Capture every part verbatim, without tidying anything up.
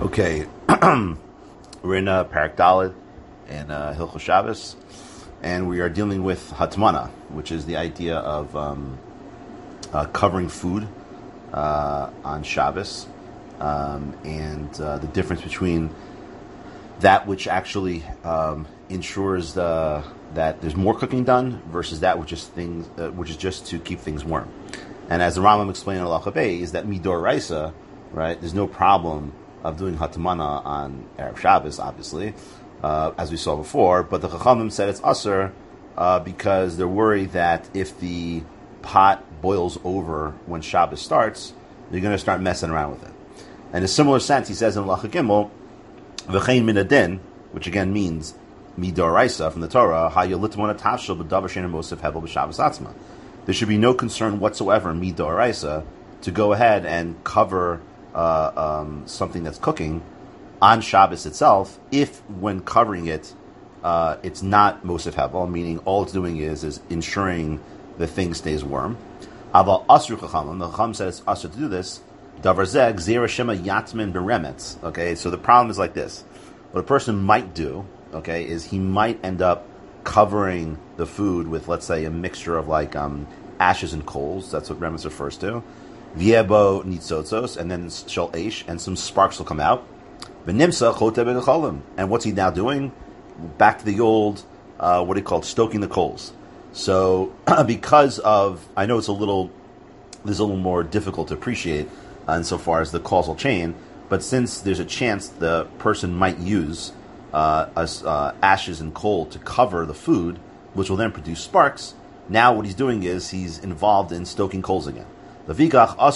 Okay, we're in uh, Parak Daled in uh, Hilchos Shabbos, and we are dealing with Hatmana, which is the idea of um, uh, covering food uh, on Shabbos, um, and uh, the difference between that which actually um, ensures the, that there's more cooking done versus that which is things uh, which is just to keep things warm. And as the Rambam explained in Halacha Bey, is that midoraisa, right? There's no problem of doing hatmana on Erev Shabbos, obviously, uh, as we saw before. But the Chachamim said it's usher uh, because they're worried that if the pot boils over when Shabbos starts, you're going to start messing around with it. And in a similar sense, he says in Halacha Gimel, v'chein min adin, which again means midoraisa from the Torah, hayalitmona tafshil b'davar she'eino mosef hebel b'Shabbos atzma. There should be no concern whatsoever, midoraisa, to go ahead and cover Uh, um, something that's cooking on Shabbos itself, if when covering it, uh, it's not Mosef Hebel, meaning all it's doing is is ensuring the thing stays warm. Aval Asru Chachamim, the Chacham said it's Asru to do this. Davar Zeg Zera Shema Yatmin Beremetz. Okay, so the problem is like this: what a person might do, okay, is he might end up covering the food with, let's say, a mixture of like um, ashes and coals. That's what Remetz refers to. Viebo nitzotzos, and then shel eish, and some sparks will come out. V'nimsa chote b'necholim, and what's he now doing? Back to the old, uh, what he called stoking the coals. So, because of, I know it's a little, this is a little more difficult to appreciate, uh, insofar as the causal chain. But since there's a chance the person might use uh, as, uh, ashes and coal to cover the food, which will then produce sparks, now what he's doing is he's involved in stoking coals again. And that's why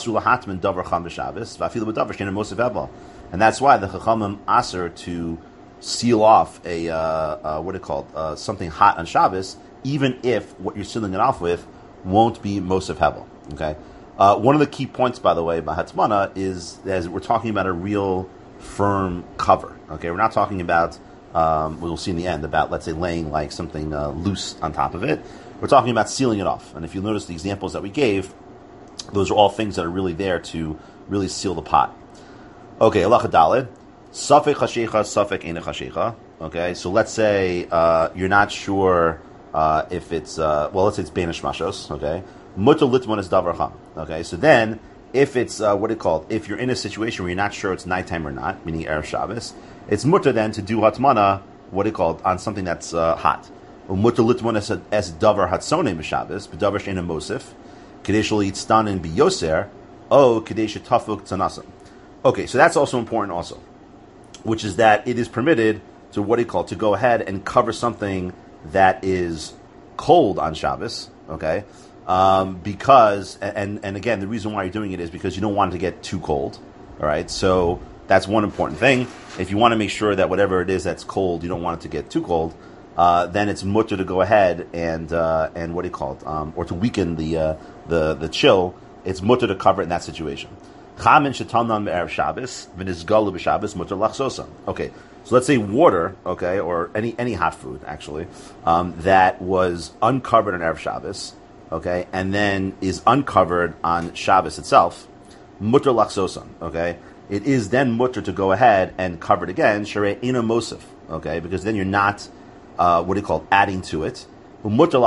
the Chachamim aser to seal off a uh, uh, what it called uh, something hot on Shabbos, even if what you're sealing it off with won't be Mosef Hebel. Okay, uh, one of the key points, by the way, by Hatmana is as we're talking about a real firm cover. Okay, we're not talking about um, we'll see in the end about, let's say, laying like something uh, loose on top of it. We're talking about sealing it off. And if you notice the examples that we gave, those are all things that are really there to really seal the pot. Okay, Halacha Daled. Safek chashecha, safek eine chashecha. Okay, so let's say uh, you're not sure uh, if it's, uh, well, let's say it's banish mashos, okay? Mutter litmon is davar cham. Okay, so then, if it's, uh, what it called, if you're in a situation where you're not sure it's nighttime or not, meaning Erev Shabbos, it's mutter then to do hatmana, what it called, on something that's uh, hot. Mutter litmon es davar hatzoneh b'Shabbos, b'davar she'eino mosef. Kadesh eat stan and biyoser, oh kadesh tafuk tzanasim. Okay, so that's also important, also, which is that it is permitted to what he called to go ahead and cover something that is cold on Shabbos. Okay, um, because and and again, the reason why you're doing it is because you don't want it to get too cold. All right, so that's one important thing. If you want to make sure that whatever it is that's cold, you don't want it to get too cold. Uh, then it's mutter to go ahead and uh, and what do you call it, um, or to weaken the uh, the the chill. It's mutter to cover it in that situation. Chamin shetanan me'erev Shabbos v'nizgalu b'Shabbos mutter lachsosan. Okay, so let's say water, okay, or any any hot food actually um, that was uncovered on erev Shabbos, okay, and then is uncovered on Shabbos itself, mutter lachsosan. Okay, it is then mutter to go ahead and cover it again. Sharei ina mosif. Okay, because then you're not Uh, what do you call it, adding to it. And not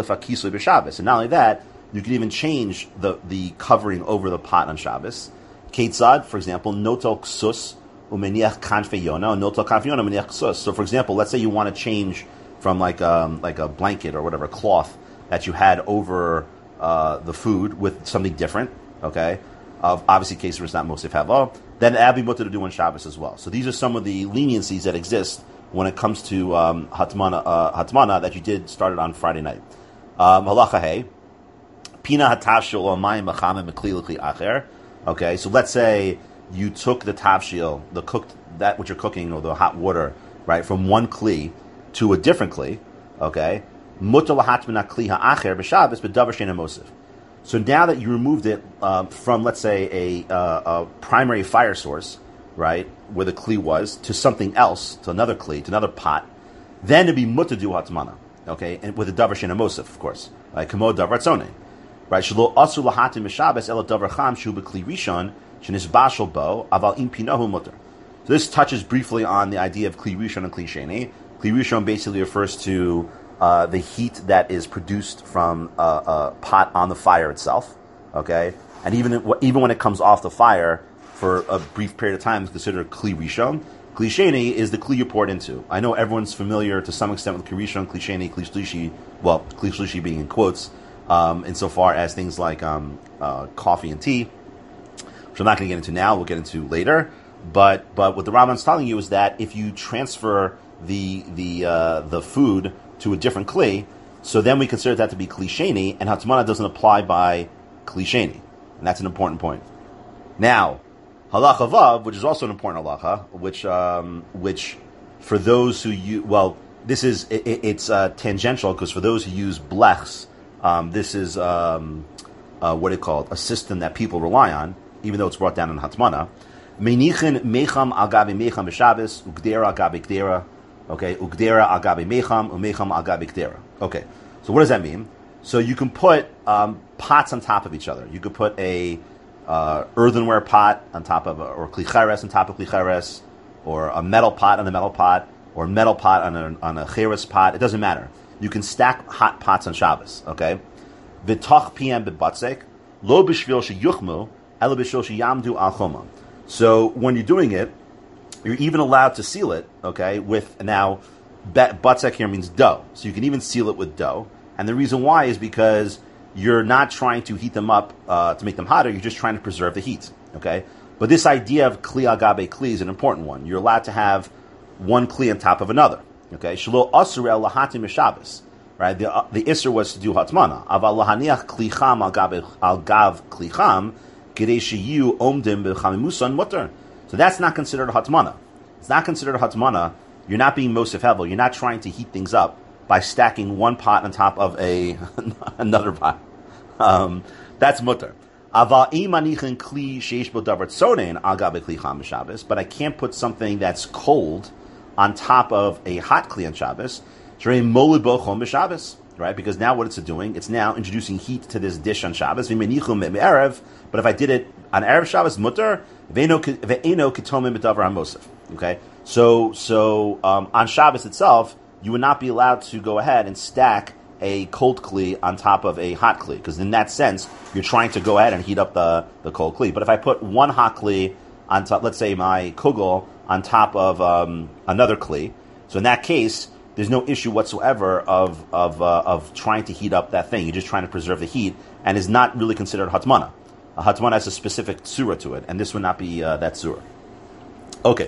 only that, you can even change the, the covering over the pot on Shabbos. Ketzad, for example, notel ksus umeniach kanfeyona, notel kanfeyona umeniach ksus. So, for example, let's say you want to change from like um, like a blanket or whatever cloth that you had over uh, the food with something different. Okay, of obviously case where it's not Mosef Hava, then Abby mutter to do on Shabbos as well. So these are some of the leniencies that exist when it comes to um, hatmana, uh, hatmana that you did started on Friday night. Um, Halacha hey, pina hatavshil or mayim machamim mekli l'kli acher. Okay, so let's say you took the tavshil, the cooked that which you're cooking or the hot water, right, from one kli to a different kli. Okay, mutar lahatmina kli ha'acher b'Shabbos b'davar she'eino mosef. So now that you removed it uh, from, let's say, a, uh, a primary fire source, right, where the kli was, to something else, to another kli, to another pot, then it'd be mutter do hatmana, okay, and with a davar she'eino mosef, of course, like kamo davar tzoneh, right? Shelo asu lahatim b'Shabbos ela davar cham shu b'kli rishon shenisbashel bo aval im pinahu mutter. So this touches briefly on the idea of Kli Rishon and Kli Sheni. Kli Rishon basically refers to uh, the heat that is produced from a, a pot on the fire itself, okay? And even even when it comes off the fire for a brief period of time, it's considered Kli Rishon. Kli Sheni is the Kli you poured into. I know everyone's familiar to some extent with Kli Rishon, Kli Sheni, Kli Shlishi, well, Kli Shlishi being in quotes, um, insofar as things like um, uh, coffee and tea, which I'm not going to get into now, we'll get into later. But but what the Rambam's telling you is that if you transfer the the uh, the food to a different Kli, so then we consider that to be Kli Sheni, and Hatmana doesn't apply by Kli Sheni. And that's an important point. Now, Halacha Vav, which is also an important halacha, which um, which for those who use, well, this is it, it's uh, tangential, because for those who use blechs, um, this is um, uh, what it called a system that people rely on, even though it's brought down in Hatmana. Menichin mecham al gabi mecham b'Shabbos, ugdera al gabi gdera. Okay, ugdera al gabi mecham, umecham al gabi gdera. Okay, so what does that mean? So you can put um, pots on top of each other. You could put a uh, earthenware pot on top of, a, or kli cheres on top of kli cheres, or a metal pot on a metal pot, or a metal pot on a on a cheres pot. It doesn't matter. You can stack hot pots on Shabbos. Okay, v'tach pm bebatzek lo b'shvil sheyuchmu elo b'shvil sheyamdu al choma. So when you're doing it, you're even allowed to seal it, okay, with, now, batzek here means dough. So you can even seal it with dough. And the reason why is because you're not trying to heat them up uh, to make them hotter, you're just trying to preserve the heat, okay? But this idea of kli agabe kli is an important one. You're allowed to have one kli on top of another, okay? Shelo asur el lahatim b'Shabbos, right? The, uh, the isser was to do hatmana. Aval lahaniach kli cham al gabe al gav kli cham, so that's not considered a hatmana. It's not considered a hatmana. You're not being mosef hevel. You're not trying to heat things up by stacking one pot on top of a another pot. Um, that's mutter. But I can't put something that's cold on top of a hot kli on Shabbos. Right, because now what it's doing, it's now introducing heat to this dish on Shabbos. But if I did it on Erev Shabbos, mutter, okay? So, so um, on Shabbos itself, you would not be allowed to go ahead and stack a cold kli on top of a hot kli, because in that sense, you're trying to go ahead and heat up the, the cold kli. But if I put one hot kli on top, let's say my kugel on top of um, another kli, so in that case, there's no issue whatsoever of of uh, of trying to heat up that thing. You're just trying to preserve the heat, and is not really considered hatmana. A hatmana has a specific tzura to it, and this would not be uh, that tzura. Okay.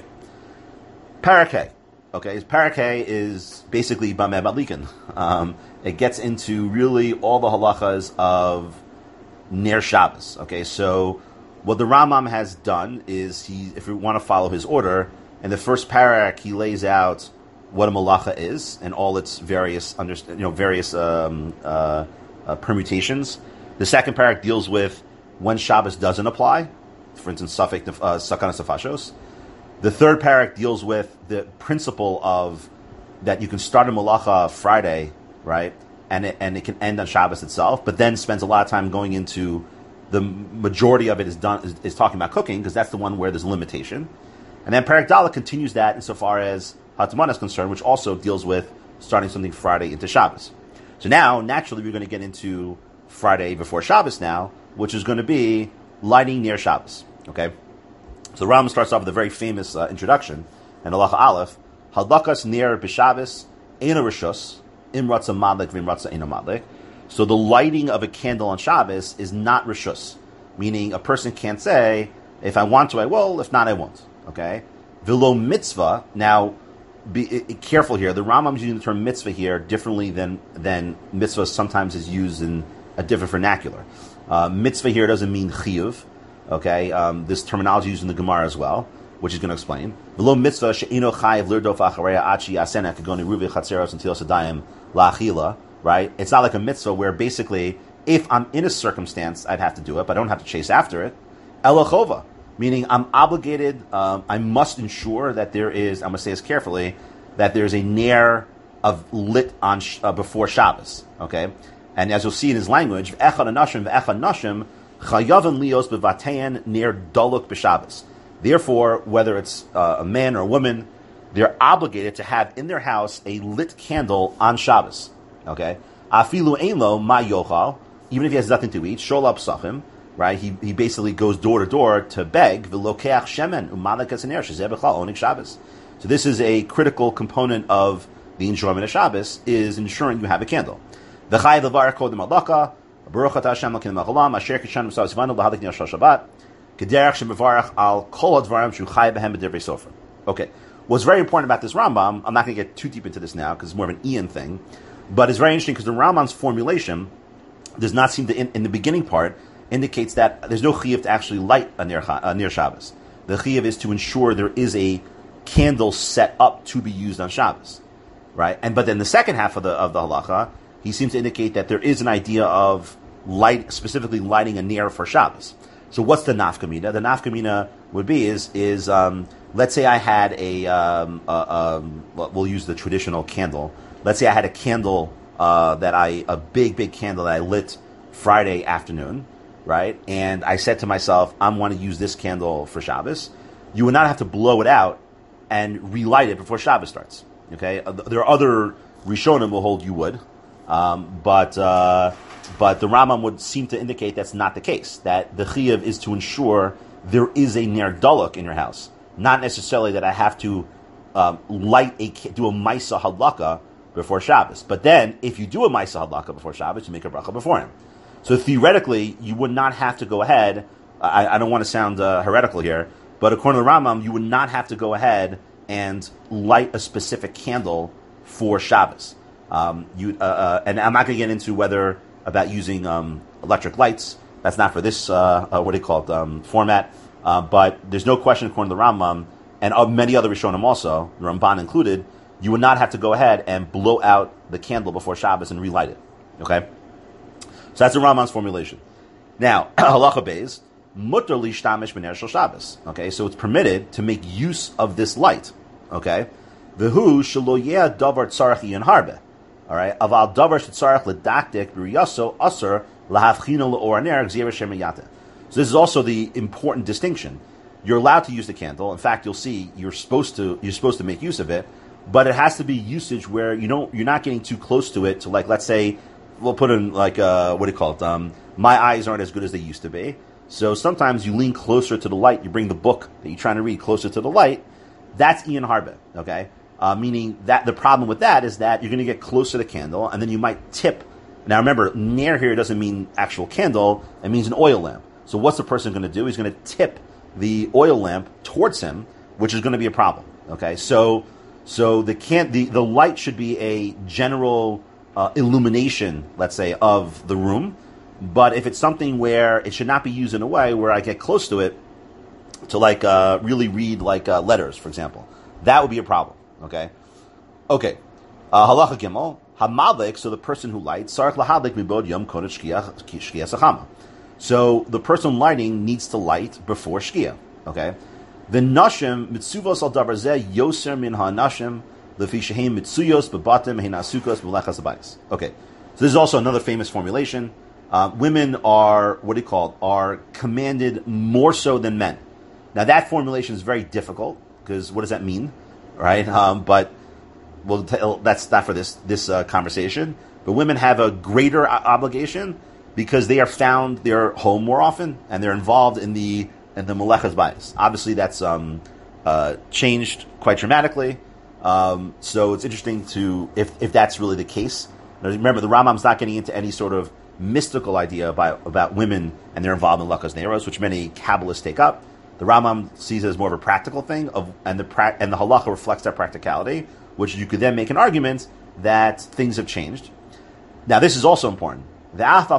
Parakeh. Okay, Parakeh is basically Bameh Madlikin. Um, it gets into really all the halachas of Ner Shabbos. Okay, so what the Rambam has done is, he, if we want to follow his order, in the first parak he lays out what a malacha is and all its various, under, you know, various um, uh, uh, permutations. The second parak deals with when Shabbos doesn't apply, for instance, suffix uh, sakanas afashos. The third parak deals with the principle of that you can start a malacha Friday, right, and it, and it can end on Shabbos itself, but then spends a lot of time going into the majority of it is done is, is talking about cooking, because that's the one where there's a limitation. And then parak Dalet continues that insofar as Hatmana is concerned, which also deals with starting something Friday into Shabbos. So now, naturally, we're going to get into Friday before Shabbos now, which is going to be lighting near Shabbos. Okay? So the Rambam starts off with a very famous uh, introduction, and Halacha Aleph, Hadakas near b'Shabbos, Eina Rishus, Im Ratza Madlik, Vim Ratza Eina Madlik. So the lighting of a candle on Shabbos is not Rishus, meaning a person can't say, if I want to, I will, if not, I won't. Okay? Vilo mitzvah, now, be uh, careful here. The Rambam is using the term mitzvah here differently than than mitzvah sometimes is used in a different vernacular. Uh, mitzvah here doesn't mean chiyuv. Okay, um, this terminology is used in the Gemara as well, which is going to explain. V'lo mitzvah she'ino chayiv lirdof achareya achi asena kagoni ruvi chatzeros and tilos adayim la'achila. Right? It's not like a mitzvah where basically, if I'm in a circumstance, I'd have to do it, but I don't have to chase after it. Elachova. Meaning, I'm obligated, um, I must ensure that there is, I'm going to say this carefully, that there's a ner of lit on uh, before Shabbos. Okay? And as you'll see in his language, v'echad anashim v'echad nashim chayavan lios bevatein ner doluk b'Shabbos. Therefore, whether it's uh, a man or a woman, they're obligated to have in their house a lit candle on Shabbos. Okay? Afilu einlo ma yochal, even if he has nothing to eat, sholap sachim, right? He he basically goes door to door to beg, v'lokeach shemen umalek esaner shezeh b'chal onik Shabbos. So this is a critical component of the enjoyment of Shabbos, is ensuring you have a candle. V'chay levar kodem alaka, baruch atah Hashem l'kin machalam, asher kishan v'sav zivanu l'hadik nir shal Shabbat, k'derech shemevarach al kol advarim shu chay behem b'divrei sofer. Okay. What's very important about this Rambam, I'm not going to get too deep into this now because it's more of an Ian thing, but it's very interesting because the Rambam's formulation does not seem to, in, in the beginning part, indicates that there's no chiyuv to actually light a near, a near Shabbos. The chiyuv is to ensure there is a candle set up to be used on Shabbos, right? And but then the second half of the of the halacha, he seems to indicate that there is an idea of light, specifically lighting a near for Shabbos. So what's the nafkamina? The nafkamina would be is is um, let's say I had a, um, a um, we'll use the traditional candle. Let's say I had a candle uh, that I a big big candle that I lit Friday afternoon, right? And I said to myself, I want to use this candle for Shabbos. You would not have to blow it out and relight it before Shabbos starts. Okay, uh, there are other Rishonim will hold you would, um, but. Uh, But the Rambam would seem to indicate that's not the case. That the chiyuv is to ensure there is a ner daluk in your house, not necessarily that I have to um, light a do a ma'isa hadlaka before Shabbos. But then, if you do a ma'isa hadlaka before Shabbos, you make a bracha before him. So theoretically, you would not have to go ahead. I, I don't want to sound uh, heretical here, but according to the Rambam, you would not have to go ahead and light a specific candle for Shabbos. Um, you uh, uh, and I'm not going to get into whether. About using um, electric lights. That's not for this, uh, uh, what do you call it, um, format. Uh, but there's no question, according to the Rambam, and uh, many other Rishonim also, the Ramban included, you would not have to go ahead and blow out the candle before Shabbos and relight it. Okay? So that's the Rambam's formulation. Now, halacha beis, mutter li shtamish b'ner shel Shabbos. Okay, so it's permitted to make use of this light. Okay? V'hu shelo yeh davar tzarech yin harbe. All right, aval davar shetzarach ledaktik b'riyaso aser lahavchino leoraner gzira shemayate. So this is also the important distinction. You're allowed to use the candle. In fact, you'll see you're supposed to you're supposed to make use of it, but it has to be usage where you don't you're not getting too close to it. To like, let's say, we'll put in like uh, what do you call it? Um, my eyes aren't as good as they used to be. So sometimes you lean closer to the light. You bring the book that you're trying to read closer to the light. That's Ian Harbe. Okay. Uh, meaning that the problem with that is that you're going to get closer to the candle, and then you might tip. Now remember, near here doesn't mean actual candle; it means an oil lamp. So what's the person going to do? He's going to tip the oil lamp towards him, which is going to be a problem. Okay, so so the can the, the light should be a general uh, illumination, let's say, of the room. But if it's something where it should not be used in a way where I get close to it to like uh, really read like uh, letters, for example, that would be a problem. Okay, okay. Uh, halacha gimel hamadlik. So the person who lights sarach lahadlik mibod yom kodesh shkia sachama. So the person lighting needs to light before shkia. Okay. The nashim mitzuvos al davar zeh yoser min ha nashim lefi shehem mitzuyos bebatim hinasukos melechas habayis. Okay. So this is also another famous formulation. Uh, women are what do you call it? Are commanded more so than men. Now that formulation is very difficult because what does that mean? Right, um, but we'll tell, that's not for this this uh, conversation. But women have a greater obligation because they are found they're home more often and they're involved in the in the melechas bayis. Obviously, that's um, uh, changed quite dramatically. Um, so it's interesting to if if that's really the case. Now, remember, the Rambam's not getting into any sort of mystical idea about about women and their involvement in melechas neiros, which many Kabbalists take up. The Rambam sees it as more of a practical thing, of, and the pra- and the halacha reflects that practicality, which you could then make an argument that things have changed. Now, this is also important. Okay,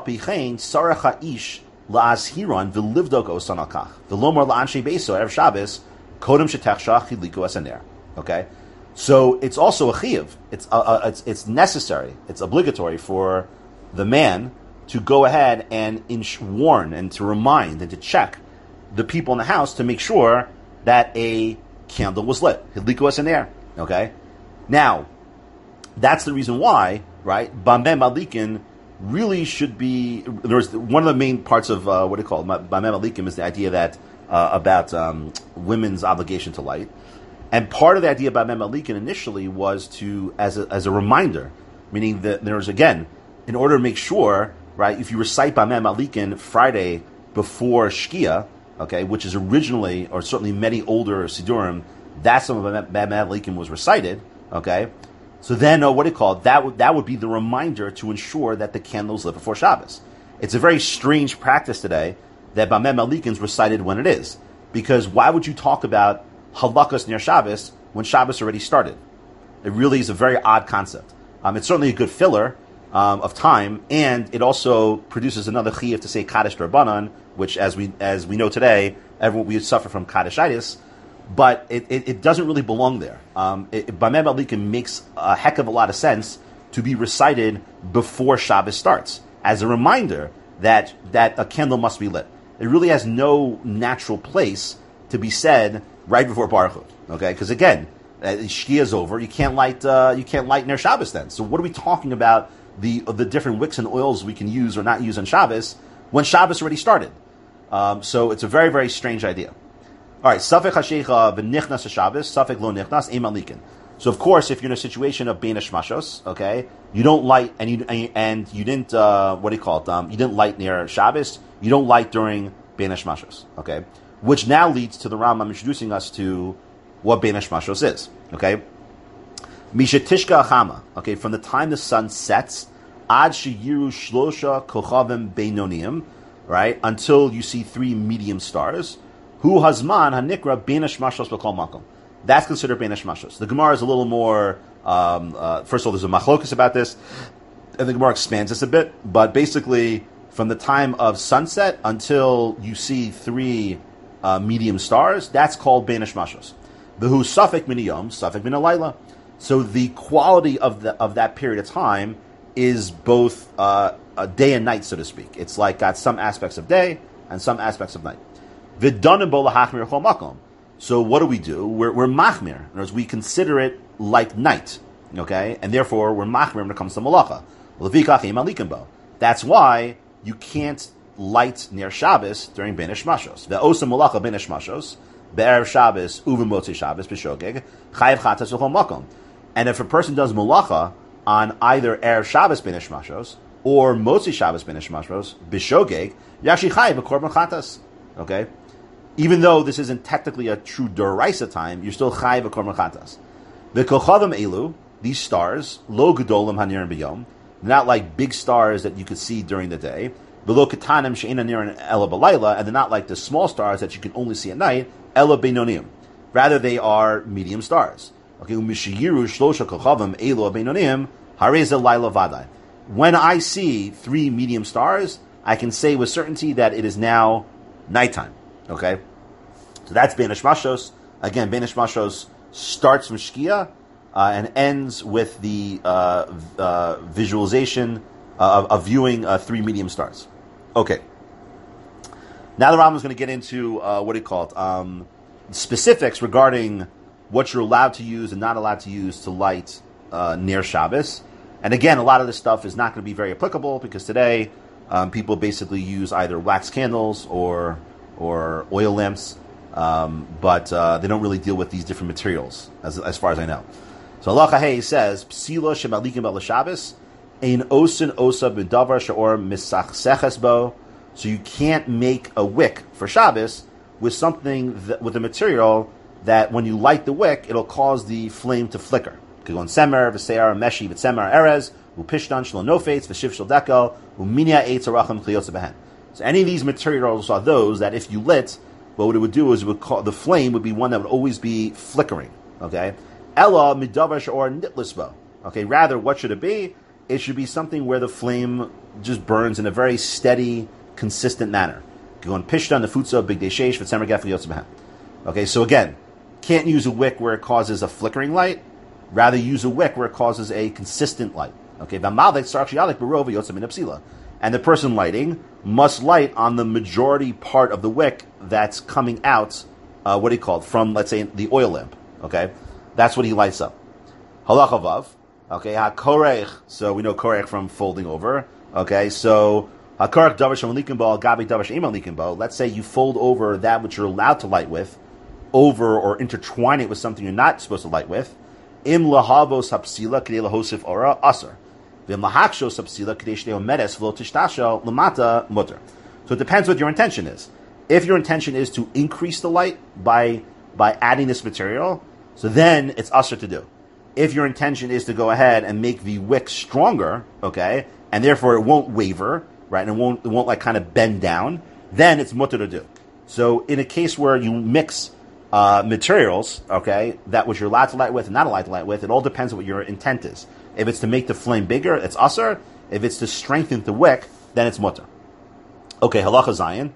so it's also a chiyuv. It's uh, uh, it's it's necessary. It's obligatory for the man to go ahead and ins- warn and to remind and to check the people in the house to make sure that a candle was lit. Hidliku es haner. Okay? Now, that's the reason why, right, Bameh Malikin really should be, there's one of the main parts of, uh, what do you call it, Bameh Malikim is the idea that uh, about um, women's obligation to light. And part of the idea about Mem Alikin initially was to, as a, as a reminder, meaning that there's, again, in order to make sure, right, if you recite Bamem Alikin Friday before Shkia, okay, which is originally, or certainly many older Sidurim, that's when Bamem Alikin was recited, okay, so then, uh, what do you call it, that would, that would be the reminder to ensure that the candles lit before Shabbos. It's a very strange practice today that Bamem Alikin is recited when it is, because why would you talk about Halakas near Shabbos when Shabbos already started? It really is a very odd concept. Um, it's certainly a good filler um, of time, and it also produces another chiyuv to say Kaddish D'Rabbanan, which, as we as we know today, everyone we suffer from Kaddishitis, but it, it, it doesn't really belong there. Um, it, Bamem Alikin makes a heck of a lot of sense to be recited before Shabbos starts, as a reminder that that a candle must be lit. It really has no natural place to be said right before Baruch Hu, okay? Because again, uh, Shkia is over. You can't light. Uh, you can't light Ner Shabbos then. So what are we talking about? The the different wicks and oils we can use or not use on Shabbos when Shabbos already started. Um, so it's a very very strange idea. All right, Safek Hashecha v'nichnas Shabbos, Safek lo nichnas Eim Alikin. So of course, if you're in a situation of Bein Hashmashos, okay, you don't light and you and you didn't uh, what do you call it? Um, you didn't light near Shabbos. You don't light during Bein Hashmashos, okay. Which now leads to the Rambam introducing us to what Bein Hashmashos is. Okay, Misha Tishka Achama. Okay, from the time the sun sets, Ad Sheyiru Shlosha Kochavim Beinoniim, right, until you see three medium stars. Hu Hazman Hanikra Bein Hashmashos B'Kol Makom. That's considered Bein Hashmashos. The Gemara is a little more. Um, uh, first of all, there's a machlokus about this, and the Gemara expands this a bit. But basically, from the time of sunset until you see three Uh, medium stars, that's called Bein Hashmashos. V'hu Safek min Yom, Safek min Alayla. So the quality of the of that period of time is both uh, a day and night, so to speak. It's like got some aspects of day and some aspects of night. V'danim bo lahachmir chol makom. So what do we do? We're, we're machmir. In other words, we consider it like night, okay, and therefore we're machmir when it comes to malacha. Levikach im alikim bo. That's why you can't light near Shabbos during Bein Hashmashos. The Osa Malacha Bein Hashmashos, Be'erev Shabbos, Uva Motzi Shabbos, B'Shogeg, Chayiv Chatas V'chol Makom. And if a person does Malacha on either Erev Shabbos Bein Hashmashos or Motzi Shabbos Bein Hashmashos, B'Shogeg, you actually Chayiv a Korban Chatas. Okay? Even though this isn't technically a true Doraisa time, you're still Chayiv a Korban Chatas. The Kochavim Elu, these stars, Lo Gedolim Hanirim B'Yom, not like big stars that you could see during the day, below katanim she'ena niran ela b'layla, and they're not like the small stars that you can only see at night, ela beinonim. Rather, they are medium stars. Okay, umishiyiru shlosha kochavim elo beinonim hareza layla vadai. When I see three medium stars, I can say with certainty that it is now nighttime. Okay, so that's Bein Hashmashos. Again, Bein Hashmashos starts from Shkia uh, and ends with the uh, uh, visualization uh, of, of viewing uh, three medium stars. Okay. Now the Rambam is going to get into uh, what do you call it? Um, specifics regarding what you're allowed to use and not allowed to use to light uh, near Shabbos. And again, a lot of this stuff is not going to be very applicable because today um, people basically use either wax candles or or oil lamps, um, but uh, they don't really deal with these different materials, as as far as I know. So Allah Hey says, Psila shemalikim b'la Shabbos. Ein osin osa b'davar she'or misachseches bo. So you can't make a wick for Shabbos with something that, with a material that when you light the wick, it'll cause the flame to flicker. Kigon semer v'seir meshi v'tsemer erez u'pishtan shlo nofetz v'shiv shel dekel u'minya eitz arachim kliyotze behen. So any of these materials are those that if you lit, what it would do is it would call, the flame would be one that would always be flickering. Okay, ella midavar she'or nitlis bo. Okay, rather what should it be? It should be something where the flame just burns in a very steady, consistent manner. Going pishtan the futza big deshesh v'tzemer gef kliyotze behen. Okay, so again, can't use a wick where it causes a flickering light. Rather, use a wick where it causes a consistent light. Okay, and the person lighting must light on the majority part of the wick that's coming out. Uh, what do you call it? From, let's say, the oil lamp. Okay, that's what he lights up. Halachavav. Okay, ha korech. So we know korech from folding over. Okay, so Hakarak davar shemalikim bo al gabi davar she'imalikim bo. Let's say you fold over that which you're allowed to light with, over or intertwine it with something you're not supposed to light with. Im lahavos hapsila k'dei lahosif ora aser. V'im lahakshos hapsila k'dei shnei omedes v'lo tishtasha lamata mutter. So it depends what your intention is. If your intention is to increase the light by by adding this material, so then it's aser to do. If your intention is to go ahead and make the wick stronger, okay, and therefore it won't waver, right, and it won't it won't like kind of bend down, then it's mutter to do. So in a case where you mix uh, materials, okay, that which you're allowed to light with and not allowed to light with, it all depends on what your intent is. If it's to make the flame bigger, it's aser. If it's to strengthen the wick, then it's mutter. Okay, halacha zayin.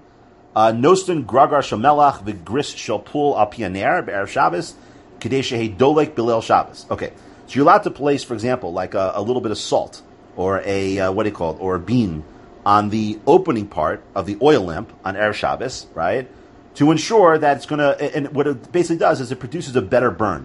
Nostin gragar shamelach v'gris shalpul al pianer be'erev Shabbos k'dei shehe dolek bilel Shabbos. Okay, so you're allowed to place, for example, like a, a little bit of salt or a uh, what do you call it, or a bean on the opening part of the oil lamp on erev Shabbos, right? To ensure that it's going to, and what it basically does is it produces a better burn.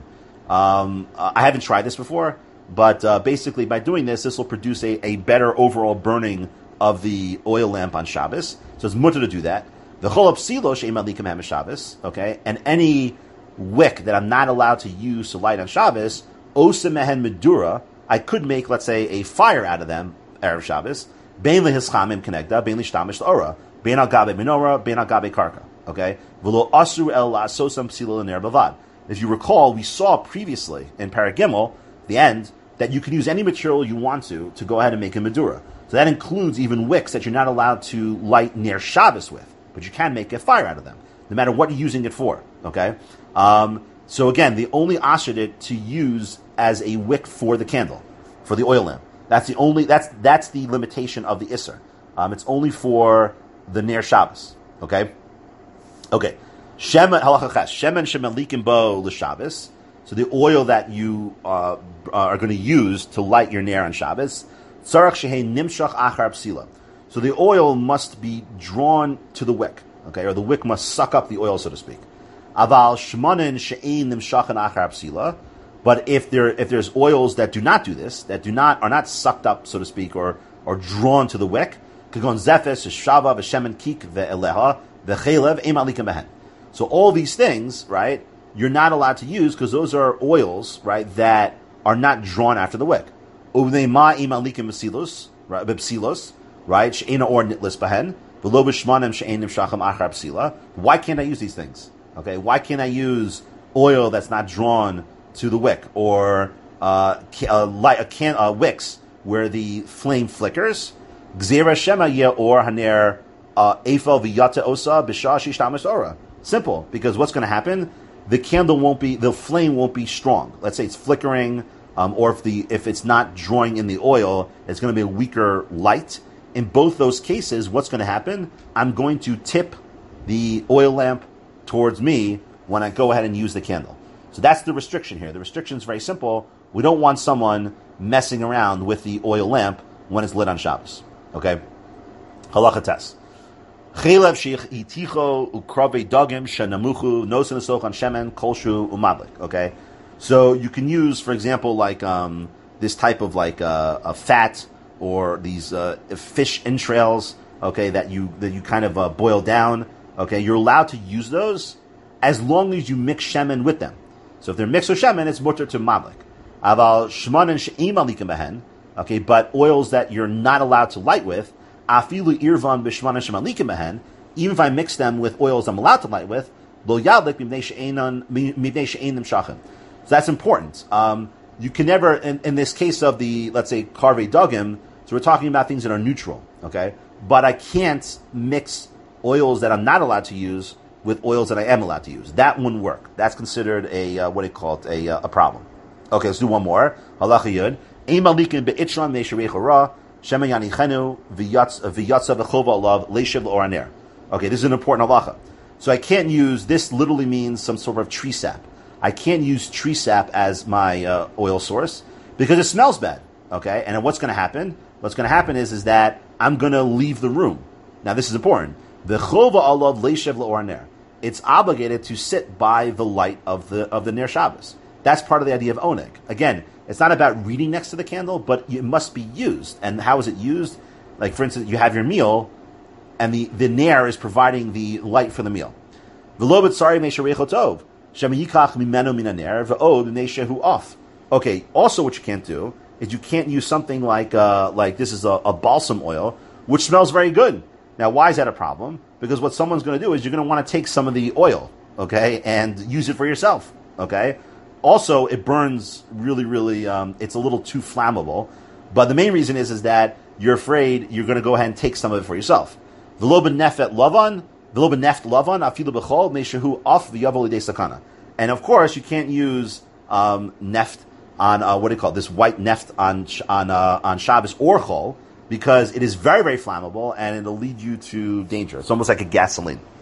Um, I haven't tried this before, but uh, basically by doing this, this will produce a, a better overall burning of the oil lamp on Shabbos. So it's mutter to do that. The chol psilo she'im alikim ham Shabbos, okay, and any wick that I'm not allowed to use to light on Shabbos, osa mehen medura, I could make, let's say, a fire out of them erev Shabbos. Bein lehischamim connecta, bein lishtamish ora, bein al gabe menorah, bein al gabe karka. Okay, v'lo asru el la'asosam psilo l'ner bavad. If you recall, we saw previously in Paragimel, the end, that you can use any material you want to to go ahead and make a medura. So that includes even wicks that you're not allowed to light near Shabbos with, but you can make a fire out of them, no matter what you're using it for. Okay, um, so again, the only ashered it to use as a wick for the candle, for the oil lamp. That's the only. That's that's the limitation of the Isser. Um, it's only for the Ner Shabbos. Okay, okay. Shemen halacha ches. Shemen shemalikim bo l'Shabbos. So the oil that you uh, are going to use to light your Ner on Shabbos. Tzarach shehei nimshach achar psila. So the oil must be drawn to the wick. Okay, or the wick must suck up the oil, so to speak. Aval shmanin she'ein nimshachan achar psila. But if there if there's oils that do not do this, that do not are not sucked up, so to speak, or or drawn to the wick, kagon zefes, shava, v'shemen kik, ve'eleha, ve'chelev, em alikim behen. So all these things, right, you're not allowed to use because those are oils, right, that are not drawn after the wick. Uvnei ma em alikim v'silos, right, v'psilos, right, she'ena or nitlis behen, v'lo b'shmanim she'en nimshacham achar psila. Why can't I use these things? Okay, why can't I use oil that's not drawn to the wick, or uh, a, light, a can, uh, wicks where the flame flickers? Gzera shema ye or haner efel v'yata osa b'shah shishtamis ora. Simple, because what's going to happen? The candle won't be, the flame won't be strong. Let's say it's flickering, um, or if the if it's not drawing in the oil, it's going to be a weaker light. In both those cases, what's going to happen? I'm going to tip the oil lamp towards me when I go ahead and use the candle. So that's the restriction here. The restriction is very simple. We don't want someone messing around with the oil lamp when it's lit on Shabbos. Okay? Halacha tes. Chelev shehiticho ukrave dagim shenamuchu nosen esochan shemen kolshu umadlik. Okay? So you can use, for example, like um, this type of like uh, a fat or these uh, fish entrails, okay, that you that you kind of uh, boil down. Okay? You're allowed to use those as long as you mix shemen with them. So if they're mixed with shemen, it's mutter to madlik. Aval shmanin she'im alikim behen. Okay, but oils that you're not allowed to light with, afilu irvan b'shmanin shemalikim behen. Even if I mix them with oils I'm allowed to light with, lo yadlik mibnei she'enan mibnei she'enim shachin. So that's important. Um, you can never, in, in this case of the, let's say, karvei dagim, so we're talking about things that are neutral. Okay, but I can't mix oils that I'm not allowed to use with oils that I am allowed to use. That wouldn't work. That's considered a, uh, what do you call it, a, uh, a problem. Okay, let's do one more. Halacha yud. Ein malikin be'itran me'sherei chora, shemen yanichenu v'yatza v'chova alav leishiv l'oraner. Okay, this is an important halacha. So I can't use, this literally means some sort of tree sap. I can't use tree sap as my uh, oil source because it smells bad. Okay, and what's going to happen? What's going to happen is, is that I'm going to leave the room. Now this is important. V'chova alav leishiv l'oraner. It's obligated to sit by the light of the of the Ner Shabbos. That's part of the idea of oneg. Again, it's not about reading next to the candle, but it must be used. And how is it used? Like, for instance, you have your meal, and the, the nair is providing the light for the meal. V'lo b'tzari meisha reicho tov. Shem yikach mimenu min haner, v'od neishehu off. Okay, also what you can't do is you can't use something like, uh, like this is a, a balsam oil, which smells very good. Now, why is that a problem? Because what someone's going to do is you're going to want to take some of the oil, okay, and use it for yourself, okay? Also, it burns really, really, um, it's a little too flammable. But the main reason is, is that you're afraid you're going to go ahead and take some of it for yourself. V'lo b'nefet lavan, v'lo b'neft lavan, afilu b'chol, meishahu off v'yavo l'idei sakana. And of course, you can't use um, neft on, uh, what do you call it, this white neft on on uh, on Shabbos or chol, because it is very, very flammable and it'll lead you to danger. It's almost like a gasoline.